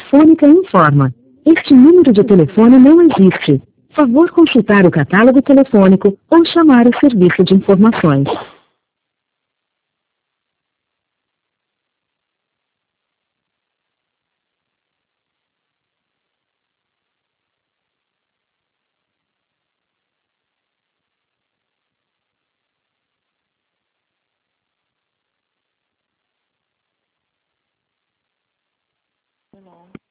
Telefônica informa. Este número de telefone não existe. Favor consultar o catálogo telefônico ou chamar o serviço de informações. Não.